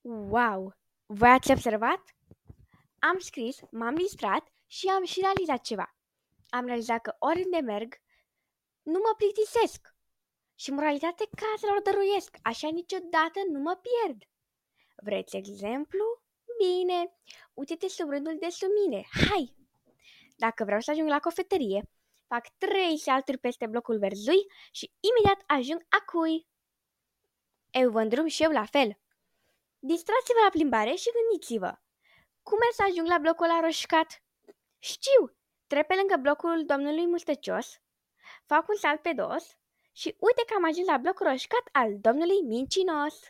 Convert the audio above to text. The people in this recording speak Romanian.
Wow! Voi ați observat? Am scris, m-am distrat și am și realizat ceva. Am realizat că oriunde merg, nu mă plictisesc. Și moralitatea caselor dăruiesc, așa niciodată nu mă pierd. Vreți exemplu? Bine, uite-te sub rândul de sub mine, hai! Dacă vreau să ajung la cofetărie, fac 3 salturi peste blocul verzui și imediat ajung acui. Eu vă îndrum și eu la fel. Distrați-vă la plimbare și gândiți-vă. Cum ar să ajung la blocul ăla roșcat? Știu! Trec pe lângă blocul domnului mustăcios, fac un salt pe dos și uite că am ajuns la blocul roșcat al domnului mincinos.